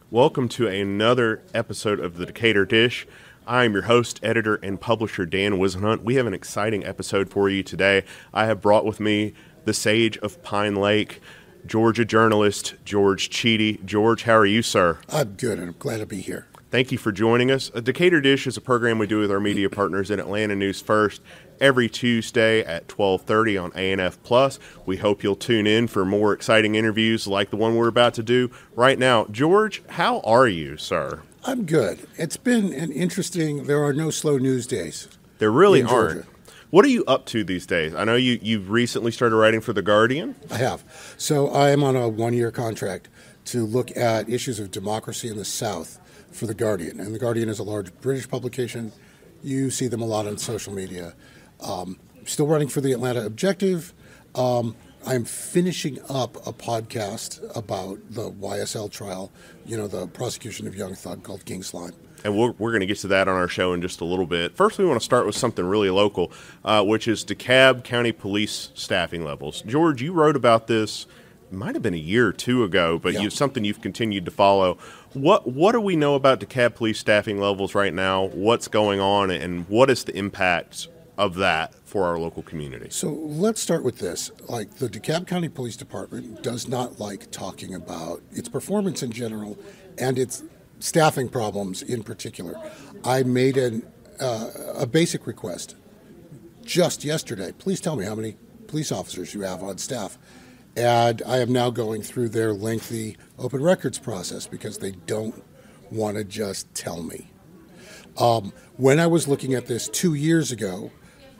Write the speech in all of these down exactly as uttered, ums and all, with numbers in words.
Welcome to another episode of the Decatur Dish. I am your host, editor, and publisher, Dan Wisenhunt. We have an exciting episode for you today. I have brought with me the sage of Pine Lake, Georgia journalist George Cheedy. George, how are you, sir? I'm good, and I'm glad to be here. Thank you for joining us. A Decatur Dish is a program we do with our media partners at Atlanta News First every Tuesday at twelve thirty on A N F Plus. We hope you'll tune in for more exciting interviews like the one we're about to do right now. George, how are you, sir? I'm good. It's been an interesting, there are no slow news days. There really in aren't. Georgia. What are you up to these days? I know you, you've recently started writing for The Guardian. I have. So I am on a one-year contract to look at issues of democracy in the South for The Guardian. And The Guardian is a large British publication. You see them a lot on social media. Um, still running for the Atlanta Objective. Um, I'm finishing up a podcast about the Y S L trial, you know, the prosecution of Young Thug called King Slime. And we're, we're going to get to that on our show in just a little bit. First, we want to start with something really local, uh, which is DeKalb County Police staffing levels. George, you wrote about this, it might have been a year or two ago, but Yeah. you, something you've continued to follow. What what do we know about DeKalb Police staffing levels right now? What's going on, and what is the impact of that for our local community? So let's start with this. Like, the DeKalb County Police Department does not like talking about its performance in general and its staffing problems in particular. I made an, uh, a basic request just yesterday. Please tell me how many police officers you have on staff. And I am now going through their lengthy open records process because they don't want to just tell me. Um, when I was looking at this two years ago,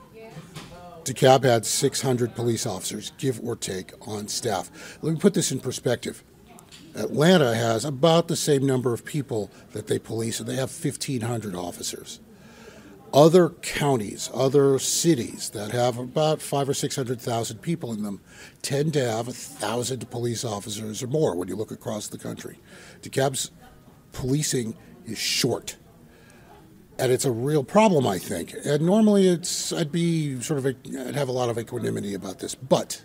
DeKalb had six hundred police officers, give or take, on staff. Let me put this in perspective. Atlanta has about the same number of people that they police, and they have fifteen hundred officers. Other counties, other cities that have about five or six hundred thousand people in them tend to have a thousand police officers or more when you look across the country. DeKalb's policing is short. And it's a real problem, I think. And normally it's, I'd be sort of, a, I'd have a lot of equanimity about this. But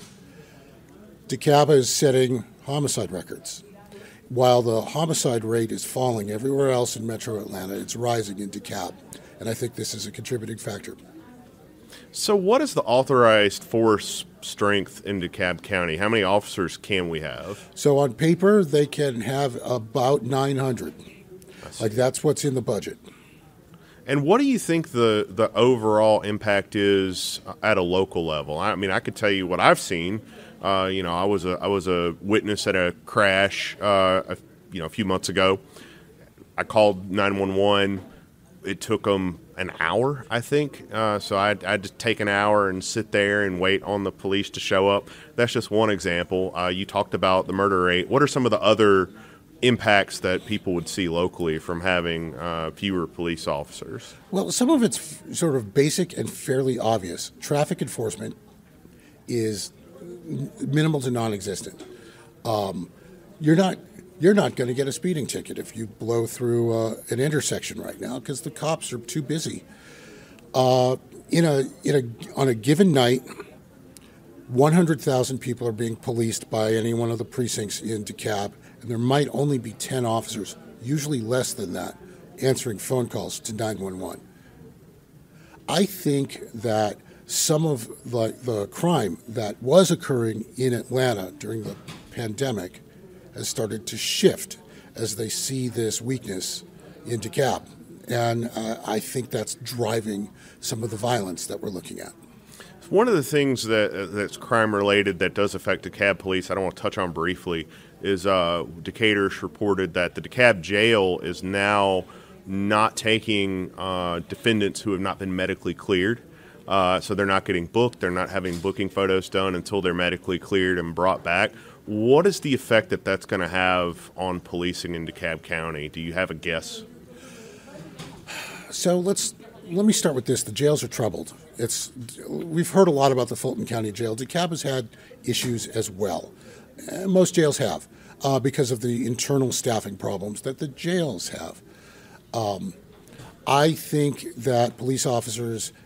DeKalb is setting homicide records. While the homicide rate is falling everywhere else in metro Atlanta, it's rising in DeKalb. And I think this is a contributing factor. So what is the authorized force strength in DeKalb County? How many officers can we have? So on paper, they can have about nine hundred. Like, that's what's in the budget. And what do you think the, the overall impact is at a local level? I mean, I could tell you what I've seen. Uh, you know, I was a I was a witness at a crash, uh, a, you know, a few months ago. I called nine one one. It took them an hour, I think. Uh, so I'd, I'd just take an hour and sit there and wait on the police to show up. That's just one example. Uh, you talked about the murder rate. What are some of the other impacts that people would see locally from having uh, fewer police officers? Well, some of it's f- sort of basic and fairly obvious. Traffic enforcement is n- minimal to non-existent. Um, you're not you're not going to get a speeding ticket if you blow through uh, an intersection right now because the cops are too busy. Uh, in a in a on a given night, one hundred thousand people are being policed by any one of the precincts in DeKalb. And there might only be ten officers, usually less than that, answering phone calls to nine one one. I think that some of the, the crime that was occurring in Atlanta during the pandemic has started to shift as they see this weakness in DeKalb. And uh, I think that's driving some of the violence that we're looking at. One of the things that uh, that's crime-related that does affect DeKalb police, I don't want to touch on briefly, is uh, Decatur's reported that the DeKalb jail is now not taking uh, defendants who have not been medically cleared. Uh, so they're not getting booked. They're not having booking photos done until they're medically cleared and brought back. What is the effect that that's going to have on policing in DeKalb County? Do you have a guess? So let's let me start with this. The jails are troubled. It's we've heard a lot about the Fulton County Jail. DeKalb has had issues as well. Uh, most jails have uh, because of the internal staffing problems that the jails have. Um, I think that police officers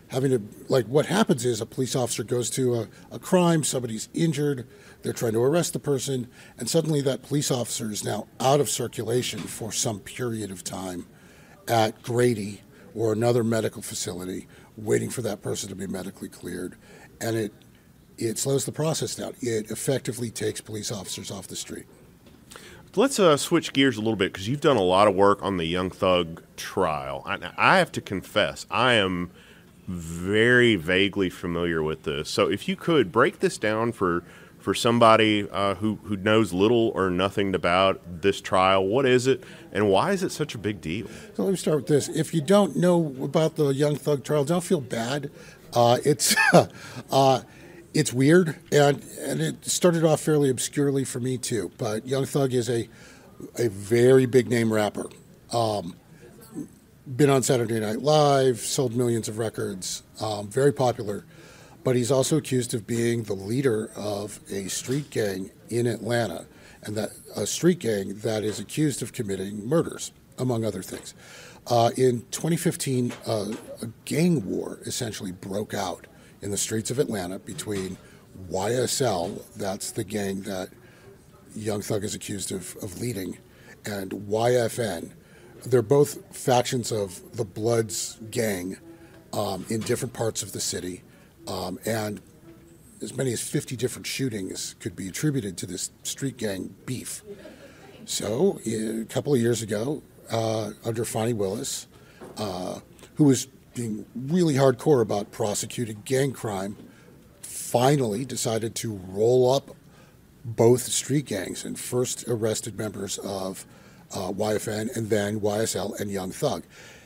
having to, like, what happens is a police officer goes to a, a crime, somebody's injured, they're trying to arrest the person, and suddenly that police officer is now out of circulation for some period of time at Grady or another medical facility, waiting for that person to be medically cleared. And it it slows the process down. It effectively takes police officers off the street. Let's uh, switch gears a little bit, because you've done a lot of work on the Young Thug trial. I, I have to confess, I am very vaguely familiar with this. So if you could break this down for for somebody uh, who, who knows little or nothing about this trial, what is it, and why is it such a big deal? So let me start with this. If you don't know about the Young Thug trial, don't feel bad. Uh, it's uh, it's weird, and, and it started off fairly obscurely for me too. But Young Thug is a a very big name rapper. Um, been on Saturday Night Live, sold millions of records, um, very popular. But he's also accused of being the leader of a street gang in Atlanta, and that a street gang that is accused of committing murders, among other things. Uh, in twenty fifteen, uh, a gang war essentially broke out in the streets of Atlanta between Y S L, that's the gang that Young Thug is accused of, of leading, and Y F N. They're both factions of the Bloods gang um, in different parts of the city. Um, and as many as fifty different shootings could be attributed to this street gang beef. So a couple of years ago, uh, under Fani Willis, uh, who was being really hardcore about prosecuting gang crime, finally decided to roll up both street gangs and first arrested members of uh, Y F N and then Y S L and Young Thug.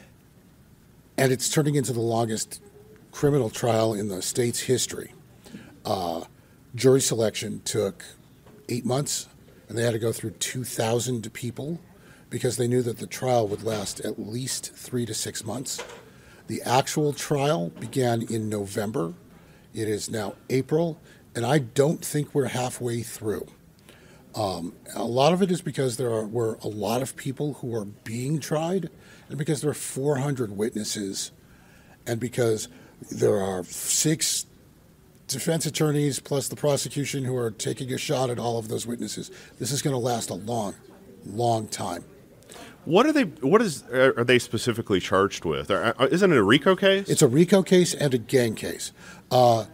And it's turning into the longest criminal trial in the state's history. Uh, jury selection took eight months, and they had to go through two thousand people because they knew that the trial would last at least three to six months. The actual trial began in November. It is now April, and I don't think we're halfway through. Um, a lot of it is because there are, were a lot of people who are being tried, and because there are four hundred witnesses, and because there are six defense attorneys plus the prosecution who are taking a shot at all of those witnesses. This is going to last a long, long time. What are they? What is are they specifically charged with? Isn't it a RICO case? It's a RICO case and a gang case. Uh,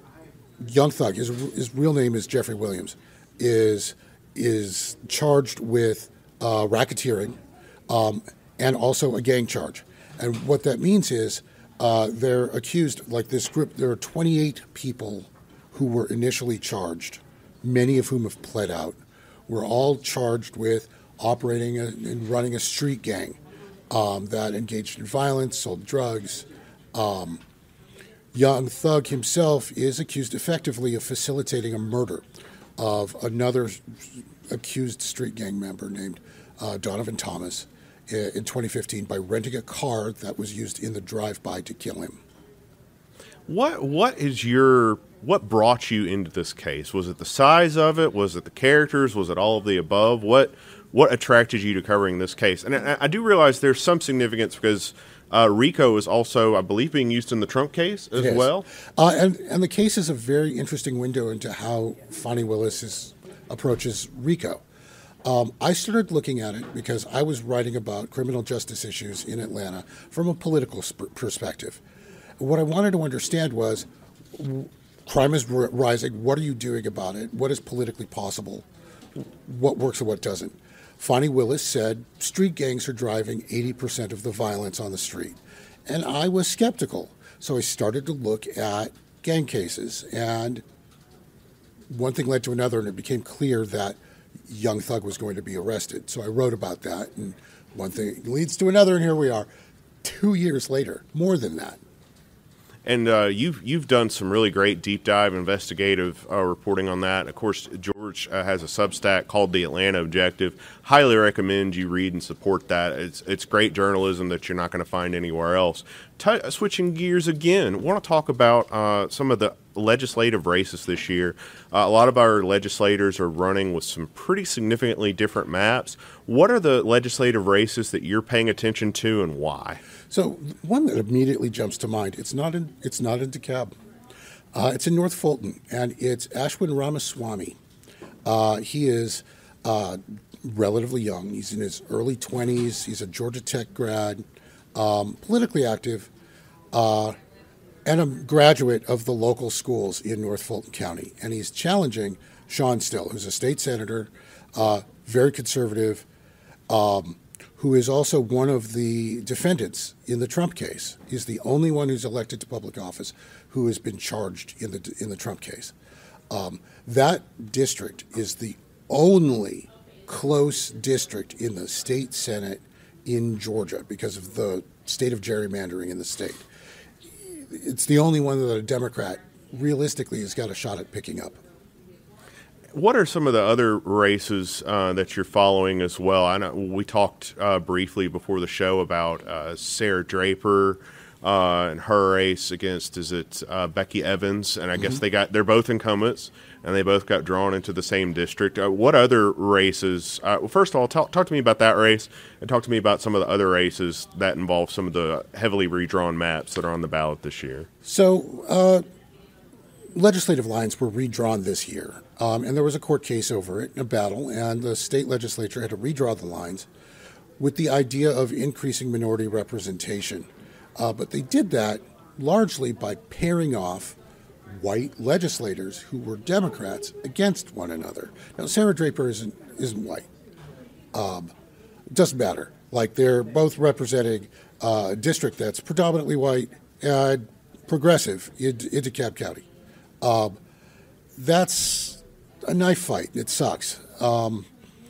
Young Thug, his, his real name is Jeffrey Williams, is is charged with uh, racketeering um, and also a gang charge. And what that means is Uh, they're accused, like this group, there are twenty-eight people who were initially charged, many of whom have pled out. We're all charged with operating a, and running a street gang um, that engaged in violence, sold drugs. Um, Young Thug himself is accused effectively of facilitating a murder of another accused street gang member named uh, Donovan Thomas in twenty fifteen by renting a car that was used in the drive-by to kill him. What what is your what brought you into this case? Was it the size of it? Was it the characters? Was it all of the above? What what attracted you to covering this case? And I, I do realize there's some significance because uh, RICO is also, I believe, being used in the Trump case as well. Uh, and and the case is a very interesting window into how Fani Willis is, approaches RICO. Um, I started looking at it because I was writing about criminal justice issues in Atlanta from a political sp- perspective. What I wanted to understand was, w- crime is r- rising. What are you doing about it? What is politically possible? What works and what doesn't? Fani Willis said street gangs are driving eighty percent of the violence on the street. And I was skeptical. So I started to look at gang cases. And one thing led to another, and it became clear that Young Thug was going to be arrested. So I wrote about that, and one thing leads to another, and here we are, two years later, more than that. And uh, you've you've done some really great deep dive investigative uh, reporting on that. Of course, George uh, has a Substack called The Atlanta Objective. Highly recommend you read and support that. It's it's great journalism that you're not going to find anywhere else. T- switching gears again, I want to talk about uh, some of the legislative races this year. Uh, a lot of our legislators are running with some pretty significantly different maps. What are the legislative races that you're paying attention to, and why? So one that immediately jumps to mind, it's not in, it's not in DeKalb. Uh, it's in North Fulton, and it's Ashwin Ramaswamy. Uh, he is uh, relatively young. He's in his early twenties. He's a Georgia Tech grad, um, politically active, uh, and a graduate of the local schools in North Fulton County. And he's challenging Sean Still, who's a state senator, uh, very conservative, um, who is also one of the defendants in the Trump case. He's the only one who's elected to public office who has been charged in the in the Trump case. Um, that district is the only close district in the state Senate in Georgia because of the state of gerrymandering in the state. It's the only one that a Democrat realistically has got a shot at picking up. What are some of the other races uh, that you're following as well? I know we talked uh, briefly before the show about uh, Sarah Draper uh, and her race against, is it uh, Becky Evans? And I mm-hmm. guess they got they're both incumbents, and they both got drawn into the same district. Uh, what other races? Uh, well, first of all, talk, talk to me about that race, and talk to me about some of the other races that involve some of the heavily redrawn maps that are on the ballot this year. So. Uh Legislative lines were redrawn this year, um, and there was a court case over it, a battle, and the state legislature had to redraw the lines with the idea of increasing minority representation. Uh, but they did that largely by pairing off white legislators who were Democrats against one another. Now, Sarah Draper isn't, isn't white. Um, it doesn't matter. Like, they're both representing uh, a district that's predominantly white and progressive in, in DeKalb County. Uh, that's a knife fight. It sucks. Um,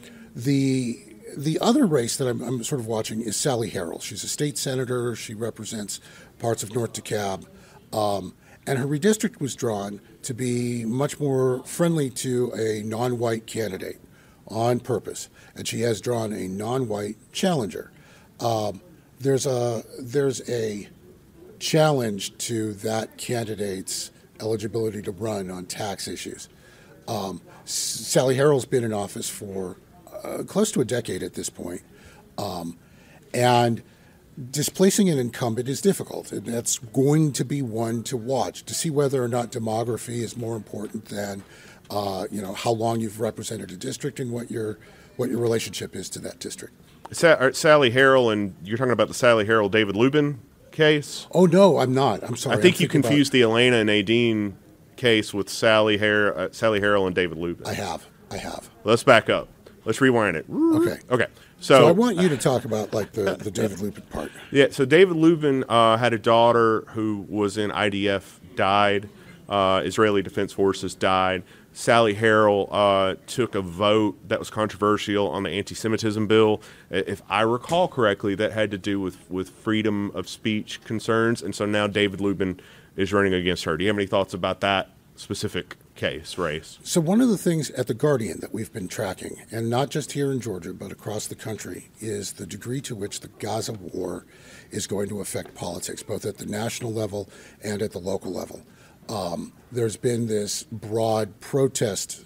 the the other race that I'm, I'm sort of watching is Sally Harrell. She's a state senator. She represents parts of North DeKalb. Um, and her redistrict was drawn to be much more friendly to a non-white candidate on purpose. And she has drawn a non-white challenger. Um, there's a there's a challenge to that candidate's eligibility to run on tax issues. Um, Sally Harrell's been in office for uh, close to a decade at this point, um, and displacing an incumbent is difficult. And that's going to be one to watch to see whether or not demography is more important than uh, you know how long you've represented a district and what your what your relationship is to that district. Sa- Sally Harrell, and you're talking about the Sally Harrell David Lubin case? Oh, no, I'm not. I'm sorry. I think I'm you confused about... the Elena and Nadine case with Sally, Har- uh, Sally Harrell and David Lubin. I have. I have. Let's back up. Let's rewind it. Okay. Okay. So, so I want you to talk about like the, the David Lubin part. Yeah, so David Lubin uh, had a daughter who was in I D F, died. Uh, Israeli Defense Forces died. Sally Harrell uh, took a vote that was controversial on the anti-Semitism bill. If I recall correctly, that had to do with, with freedom of speech concerns, and so now David Lubin is running against her. Do you have any thoughts about that specific case, race? So one of the things at The Guardian that we've been tracking, and not just here in Georgia, but across the country, is the degree to which the Gaza war is going to affect politics, both at the national level and at the local level. Um, there's been this broad protest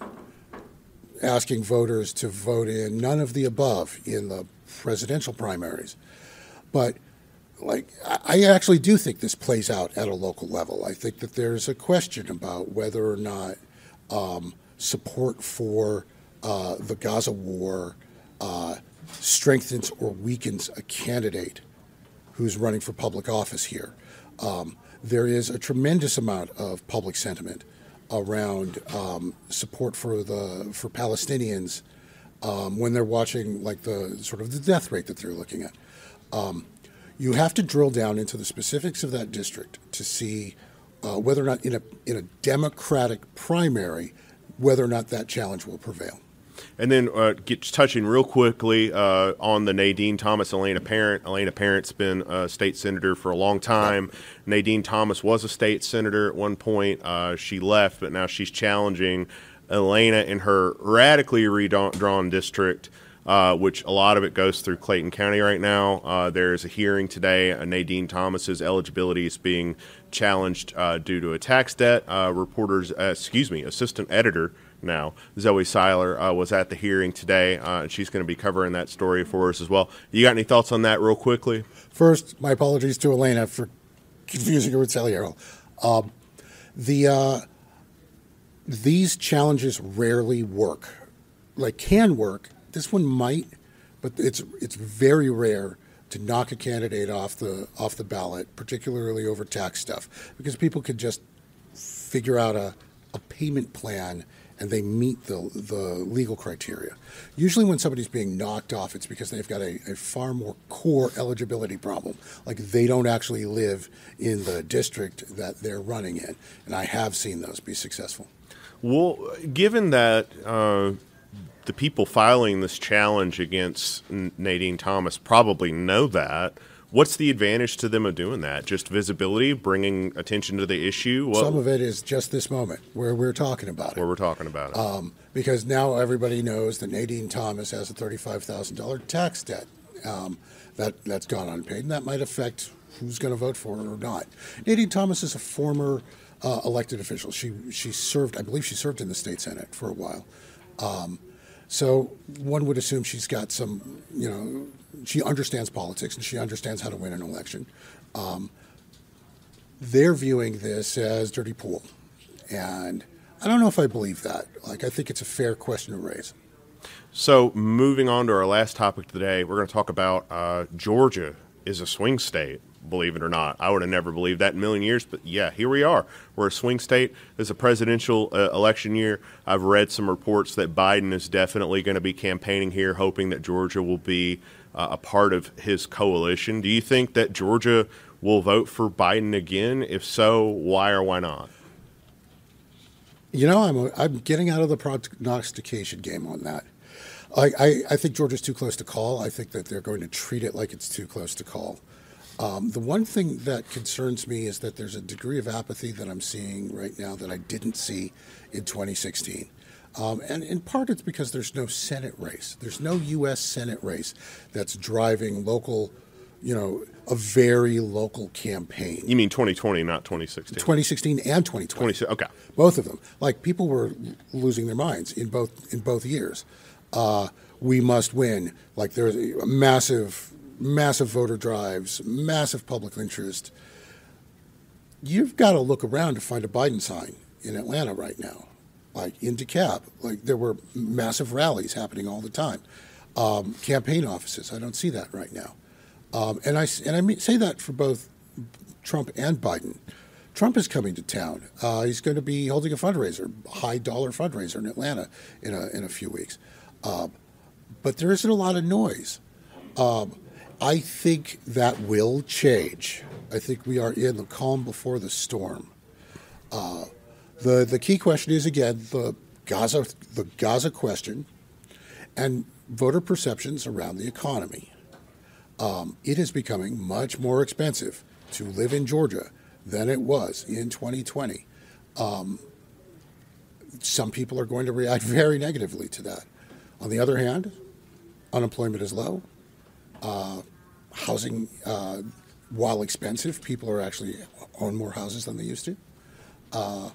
asking voters to vote in none of the above in the presidential primaries. But like, I actually do think this plays out at a local level. I think that there's a question about whether or not um, support for uh, the Gaza war uh, strengthens or weakens a candidate who's running for public office here. Um, there is a tremendous amount of public sentiment around um, support for the for Palestinians um, when they're watching like the sort of the death rate that they're looking at. Um, you have to drill down into the specifics of that district to see uh, whether or not in a in a Democratic primary, whether or not that challenge will prevail. And then uh, get touching real quickly uh, on the Nadine Thomas, Elena Parent. Elena Parent's been a state senator for a long time. Yeah. Nadine Thomas was a state senator at one point. Uh, she left, but now she's challenging Elena in her radically redrawn district uh, which a lot of it goes through Clayton County right now. Uh, there is a hearing today. Uh, Nadine Thomas's eligibility is being challenged uh, due to a tax debt. Uh, reporters, uh, excuse me, assistant editor now, Zoe Seiler, uh, was at the hearing today, uh, and she's going to be covering that story for us as well. You got any thoughts on that real quickly? First, my apologies to Elena for confusing her with Saliero. Um, the uh, these challenges rarely work. Like, can work. This one might, but it's it's very rare to knock a candidate off the off the ballot, particularly over tax stuff, because people can just figure out a, a payment plan and they meet the the legal criteria. Usually when somebody's being knocked off, it's because they've got a, a far more core eligibility problem. Like, they don't actually live in the district that they're running in. And I have seen those be successful. Well, given that uh, the people filing this challenge against Nadine Thomas probably know that, what's the advantage to them of doing that? Just visibility, bringing attention to the issue? What, Some of it is just this moment where we're talking about it. Where we're talking about it. Um, because now everybody knows that Nadine Thomas has a thirty-five thousand dollars tax debt um, that, that's gone unpaid, and that might affect who's going to vote for her or not. Nadine Thomas is a former uh, elected official. She she served, I believe she served in the state Senate for a while. Um, so one would assume she's got some, you know, she understands politics and she understands how to win an election. Um, they're viewing this as dirty pool. And I don't know if I believe that. Like, I think it's a fair question to raise. So moving on to our last topic today, we're going to talk about uh, Georgia is a swing state, believe it or not. I would have never believed that in a million years, but yeah, here we are. We're a swing state. It's a presidential uh, election year. I've read some reports that Biden is definitely going to be campaigning here, hoping that Georgia will be uh, a part of his coalition. Do you think that Georgia will vote for Biden again? If so, why or why not? You know, I'm, a, I'm getting out of the prognostication game on that. I, I, I think Georgia's too close to call. I think that they're going to treat it like it's too close to call. Um, the one thing that concerns me is that there's a degree of apathy that I'm seeing right now that I didn't see in twenty sixteen. Um, and in part, it's because there's no Senate race. There's no U S Senate race that's driving local, you know, a very local campaign. You mean twenty twenty, not twenty sixteen? twenty sixteen and twenty twenty. twenty, okay. Both of them. Like, people were losing their minds in both in both years. Uh, we must win. Like, there's a massive, massive voter drives, massive public interest. You've got to look around to find a Biden sign in Atlanta right now. Like, in DeKalb, like, there were massive rallies happening all the time. Um, campaign offices, I don't see that right now. Um, and I and I mean, say that for both Trump and Biden. Trump is coming to town. Uh, he's going to be holding a fundraiser, a high dollar fundraiser in Atlanta in a in a few weeks. Uh, but there isn't a lot of noise. Um, I think that will change. I think we are in the calm before the storm. Uh, the the key question is, again, the Gaza the Gaza question and voter perceptions around the economy. Um, it is becoming much more expensive to live in Georgia than it was in twenty twenty. Um, some people are going to react very negatively to that. On the other hand, unemployment is low. Uh, housing, uh, while expensive, people are actually own more houses than they used to. Uh,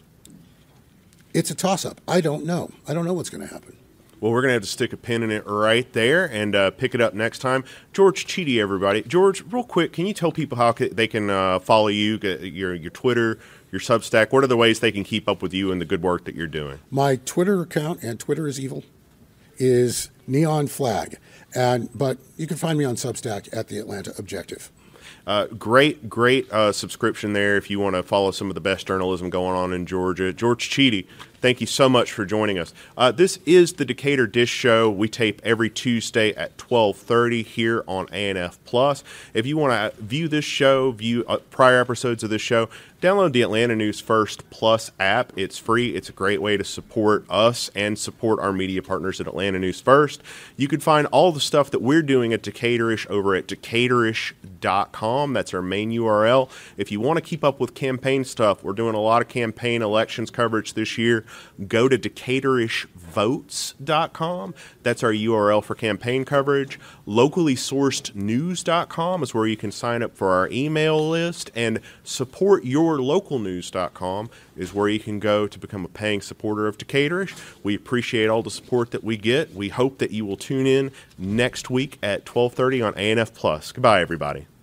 it's a toss-up. I don't know. I don't know what's going to happen. Well, we're going to have to stick a pin in it right there and uh, pick it up next time. George Chidi, everybody. George, real quick, can you tell people how they can uh, follow you, your your Twitter, your Substack? What are the ways they can keep up with you and the good work that you're doing? My Twitter account, and Twitter is evil, is Neon Flag. And but you can find me on Substack at the Atlanta Objective. Uh, great, great uh, subscription there if you want to follow some of the best journalism going on in Georgia. George Chidi, thank you so much for joining us. Uh, this is the Decatur Dish Show. We tape every Tuesday at twelve thirty here on A N F Plus. If you want to view this show, view uh, prior episodes of this show, download the Atlanta News First Plus app. It's free. It's a great way to support us and support our media partners at Atlanta News First. You can find all the stuff that we're doing at Decatur-ish over at decatur-ish dot com. That's our main U R L. If you want to keep up with campaign stuff, we're doing a lot of campaign elections coverage this year. go to decatorish votes dot com. That's our U R L for campaign coverage. locally sourced news dot com is where you can sign up for our email list. And support your local news dot com is where you can go to become a paying supporter of Decatorish. We appreciate all the support that we get. We hope that you will tune in next week at twelve thirty on A N F Plus. Goodbye, everybody.